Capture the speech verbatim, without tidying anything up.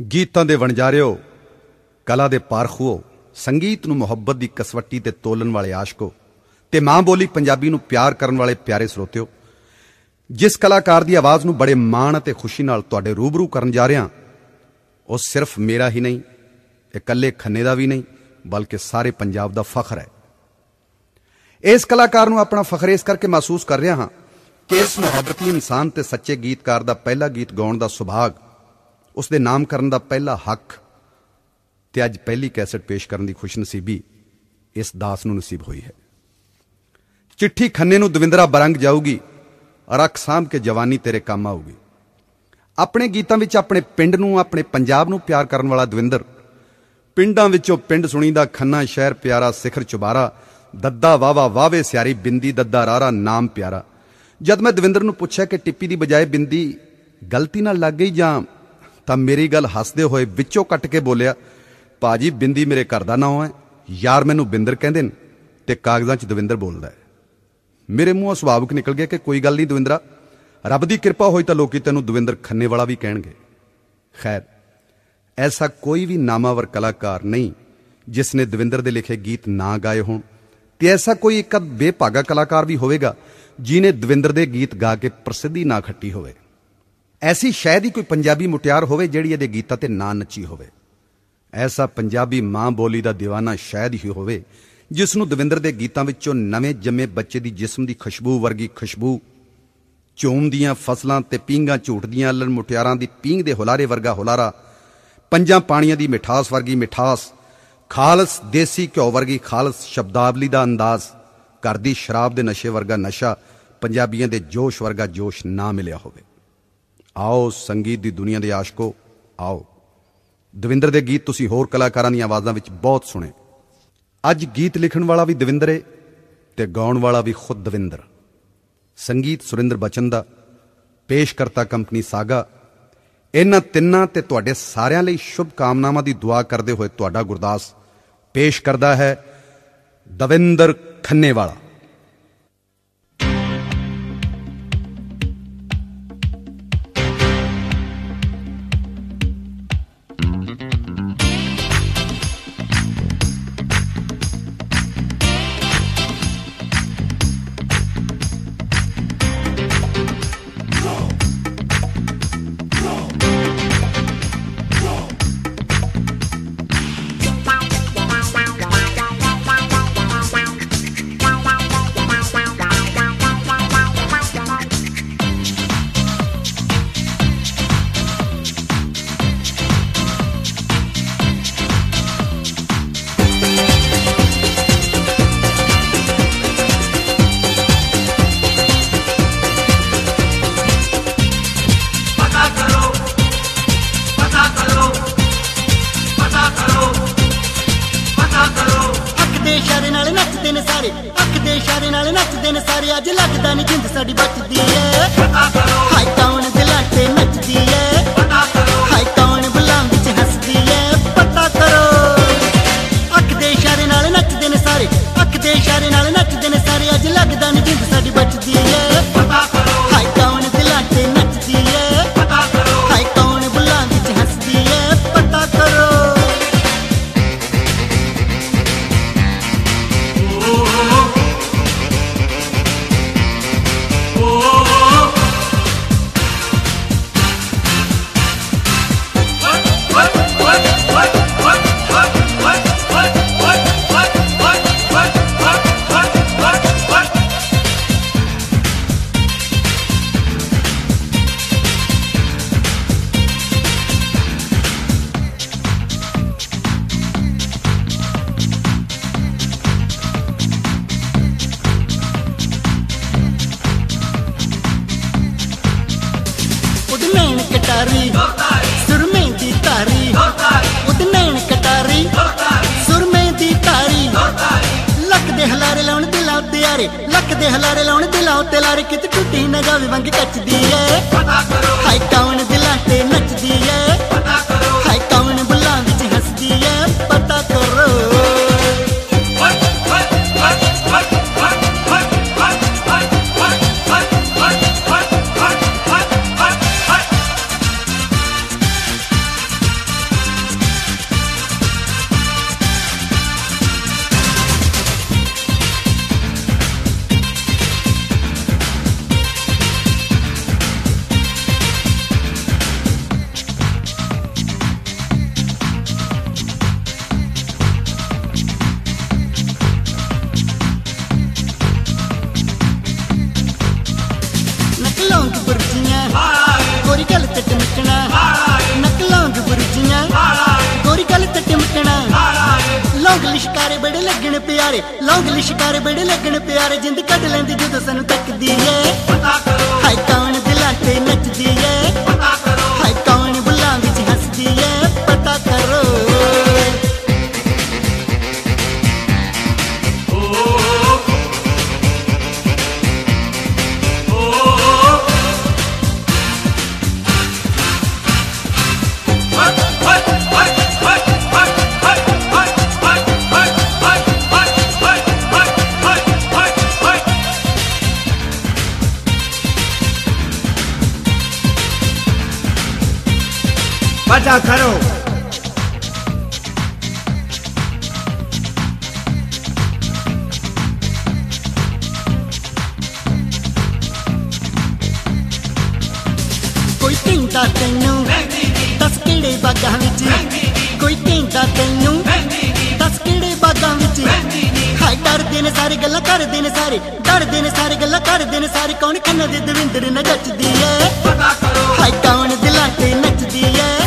ਗੀਤਾਂ ਦੇ ਵਣਜਾਰਿਓ, ਕਲਾ ਦੇ ਪਾਰਖੂਓ, ਸੰਗੀਤ ਨੂੰ ਮੁਹੱਬਤ ਦੀ ਕਸਵੱਟੀ ਤੇ ਤੋਲਣ ਵਾਲੇ ਆਸ਼ਕੋ ਤੇ ਮਾਂ ਬੋਲੀ ਪੰਜਾਬੀ ਨੂੰ ਪਿਆਰ ਕਰਨ ਵਾਲੇ ਪਿਆਰੇ ਸਰੋਤਿਓ, ਜਿਸ ਕਲਾਕਾਰ ਦੀ ਆਵਾਜ਼ ਨੂੰ ਬੜੇ ਮਾਣ ਅਤੇ ਖੁਸ਼ੀ ਨਾਲ ਤੁਹਾਡੇ ਰੂਬਰੂ ਕਰਨ ਜਾ ਰਿਹਾ, ਉਹ ਸਿਰਫ ਮੇਰਾ ਹੀ ਨਹੀਂ, ਇਕੱਲੇ ਖੰਨੇ ਦਾ ਵੀ ਨਹੀਂ, ਬਲਕਿ ਸਾਰੇ ਪੰਜਾਬ ਦਾ ਫਖਰ ਹੈ। ਇਸ ਕਲਾਕਾਰ ਨੂੰ ਆਪਣਾ ਫਖਰ ਇਸ ਕਰਕੇ ਮਹਿਸੂਸ ਕਰ ਰਿਹਾ ਹਾਂ ਕਿ ਇਸ ਮੁਹੱਬਤੀ ਇਨਸਾਨ ਤੇ ਸੱਚੇ ਗੀਤਕਾਰ ਦਾ ਪਹਿਲਾ ਗੀਤ ਗਾਉਣ ਦਾ ਸੁਭਾਗ, ਉਸ ਦੇ ਨਾਮ ਕਰਨ ਦਾ ਪਹਿਲਾ ਹੱਕ ਤੇ ਅੱਜ ਪਹਿਲੀ ਕੈਸਟ ਪੇਸ਼ ਕਰਨ ਦੀ ਖੁਸ਼ਨਸੀਬੀ ਇਸ ਦਾਸ ਨੂੰ ਨਸੀਬ ਹੋਈ ਹੈ। ਚਿੱਠੀ ਖੰਨੇ ਨੂੰ ਦਵਿੰਦਰਾ ਬਰੰਗ ਜਾਊਗੀ, ਰੱਖ ਸਾਂਭ ਕੇ ਜਵਾਨੀ ਤੇਰੇ ਕੰਮ ਆਊਗੀ। ਆਪਣੇ ਗੀਤਾਂ ਵਿੱਚ ਆਪਣੇ ਪਿੰਡ ਨੂੰ, ਆਪਣੇ ਪੰਜਾਬ ਨੂੰ ਪਿਆਰ ਕਰਨ ਵਾਲਾ ਦਵਿੰਦਰ, ਪਿੰਡਾਂ ਵਿੱਚੋਂ ਪਿੰਡ ਸੁਣੀਦਾ ਖੰਨਾ ਸ਼ਹਿਰ ਪਿਆਰਾ, ਸਿਖਰ ਚੁਬਾਰਾ, ਦੱਦਾ ਵਾਵਾ ਵਾਵੇ ਸਿਆਰੀ, ਬਿੰਦੀ ਦੱਦਾ ਰਾਰਾ ਨਾਮ ਪਿਆਰਾ। ਜਦ ਮੈਂ ਦਵਿੰਦਰ ਨੂੰ ਪੁੱਛਿਆ ਕਿ ਟਿੱਪੀ ਦੀ ਬਜਾਏ ਬਿੰਦੀ ਗਲਤੀ ਨਾਲ ਲੱਗ ਗਈ ਜਾਂ, ਤਾਂ ਮੇਰੀ ਗੱਲ ਹੱਸਦੇ ਹੋਏ ਵਿੱਚੋਂ ਕੱਟ ਕੇ ਬੋਲਿਆ, ਭਾਜੀ ਬਿੰਦੀ ਮੇਰੇ ਘਰ ਦਾ ਨਾਮ ਹੈ, ਯਾਰ ਮੈਨੂੰ ਬਿੰਦਰ ਕਹਿੰਦੇ ਨੇ ਤੇ ਕਾਗਜ਼ਾਂ 'ਚ ਦਵਿੰਦਰ ਬੋਲਦਾ ਹੈ। ਮੇਰੇ ਮੂੰਹੋਂ ਸੁਭਾਵਿਕ ਨਿਕਲ ਗਿਆ ਕਿ ਕੋਈ ਗੱਲ ਨਹੀਂ ਦਵਿੰਦਰਾ, ਰੱਬ ਦੀ ਕਿਰਪਾ ਹੋਈ ਤਾਂ ਲੋਕੀ ਤੈਨੂੰ ਦਵਿੰਦਰ ਖੰਨੇ ਵਾਲਾ ਵੀ ਕਹਿਣਗੇ। ਖੈਰ, ਐਸਾ ਕੋਈ ਵੀ ਨਾਮਾਵਰ ਕਲਾਕਾਰ ਨਹੀਂ ਜਿਸ ਨੇ ਦਵਿੰਦਰ ਦੇ ਲਿਖੇ ਗੀਤ ਨਾ ਗਾਏ ਹੋਣ, ਤੇ ਐਸਾ ਕੋਈ ਇੱਕ ਅੱਧ ਬੇਭਾਗਾ ਕਲਾਕਾਰ ਵੀ ਹੋਵੇਗਾ ਜਿਹਨੇ ਦਵਿੰਦਰ ਦੇ ਗੀਤ ਗਾ ਕੇ ਪ੍ਰਸਿੱਧੀ ਨਾ ਖੱਟੀ ਹੋਵੇ। ਐਸੀ ਸ਼ਾਇਦ ਹੀ ਕੋਈ ਪੰਜਾਬੀ ਮੁਟਿਆਰ ਹੋਵੇ ਜਿਹੜੀ ਇਹਦੇ ਗੀਤਾਂ ਤੇ ਨਾ ਨੱਚੀ ਹੋਵੇ। ਐਸਾ ਪੰਜਾਬੀ ਮਾਂ ਬੋਲੀ ਦਾ ਦੀਵਾਨਾ ਸ਼ਾਇਦ ਹੀ ਹੋਵੇ ਜਿਸ ਨੂੰ ਦਵਿੰਦਰ ਦੇ ਗੀਤਾਂ ਵਿੱਚੋਂ ਨਵੇਂ ਜੰਮੇ ਬੱਚੇ ਦੀ ਜਿਸਮ ਦੀ ਖੁਸ਼ਬੂ ਵਰਗੀ ਖੁਸ਼ਬੂ, ਝੂਮ ਦੀਆਂ ਫਸਲਾਂ ਤੇ ਪੀਂਘਾਂ ਝੂਟਦੀਆਂ ਅਲਣ ਮੁਟਿਆਰਾਂ ਦੀ ਪੀਂਘ ਦੇ ਹੁਲਾਰੇ ਵਰਗਾ ਹੁਲਾਰਾ, ਪੰਜਾਂ ਪਾਣੀਆਂ ਦੀ ਮਿਠਾਸ ਵਰਗੀ ਮਿਠਾਸ, ਖਾਲਸ ਦੇਸੀ ਘਿਓ ਵਰਗੀ ਖਾਲਸ ਸ਼ਬਦਾਵਲੀ ਦਾ ਅੰਦਾਜ਼, ਘਰ ਦੀ ਸ਼ਰਾਬ ਦੇ ਨਸ਼ੇ ਵਰਗਾ ਨਸ਼ਾ, ਪੰਜਾਬੀਆਂ ਦੇ ਜੋਸ਼ ਵਰਗਾ ਜੋਸ਼ ਨਾ ਮਿਲਿਆ ਹੋਵੇ। ਆਓ ਸੰਗੀਤ ਦੀ ਦੁਨੀਆ ਦੇ ਆਸ਼ਕੋ, ਆਓ ਦਵਿੰਦਰ ਦੇ ਗੀਤ ਤੁਸੀਂ ਹੋਰ ਕਲਾਕਾਰਾਂ ਦੀਆਂ ਆਵਾਜ਼ਾਂ ਵਿੱਚ ਬਹੁਤ ਸੁਣੇ। ਅੱਜ ਗੀਤ ਲਿਖਣ ਵਾਲਾ ਵੀ ਦਵਿੰਦਰ ਏ ਤੇ ਗਾਉਣ ਵਾਲਾ ਵੀ ਖੁਦ ਦਵਿੰਦਰ। ਸੰਗੀਤ ਸੁਰਿੰਦਰ ਬਚਨ ਦਾ, ਪੇਸ਼ਕਰਤਾ ਕੰਪਨੀ ਸਾਗਾ। ਇਹਨਾਂ ਤਿੰਨਾਂ ਤੇ ਤੁਹਾਡੇ ਸਾਰਿਆਂ ਲਈ ਸ਼ੁਭ ਕਾਮਨਾਵਾਂ ਦੀ ਦੁਆ ਕਰਦੇ ਹੋਏ ਤੁਹਾਡਾ ਗੁਰਦਾਸ ਪੇਸ਼ ਕਰਦਾ ਹੈ ਦਵਿੰਦਰ ਖੰਨੇ ਵਾਲਾ। ਬੜੇ ਲੱਗਣ ਪਿਆਰੇ ਲੌਂਗਲੀ ਸ਼ਿਕਾਰ ਬੜੇ ਲੱਗਣ ਪਿਆਰੇ ਜਿੰਦ ਕੱਢ ਲੈਂਦੀ ਜਦੋਂ ਸਾਨੂੰ ਤੱਕਦੀ ਏ ਪਤਾ ਕਰੋ ਹਾਏ ਕੌਣ ਦਿਲਾਂ ਤੇ ਨੱਚਦੀ ਏ ਪਤਾ ਕਰੋ ਹਾਏ ਕੌਣ ਬੁੱਲਾਂ ਵਿੱਚ ਹੱਸਦੀ ਏ ਪਤਾ ਕਰੋ पता करो कोई कहता तैनू दस किहड़े बागां विच कोई कहता तैनू दस किहड़े बागां विच हाय डरदे ने सारे गल्लां करदे ने सारे डरदे ने सारे गल्लां करदे ने सारे कौन खन्ना दे दविंदर न जचदी ऐ पता करो हाय कौन दिलां ते नचदी ऐ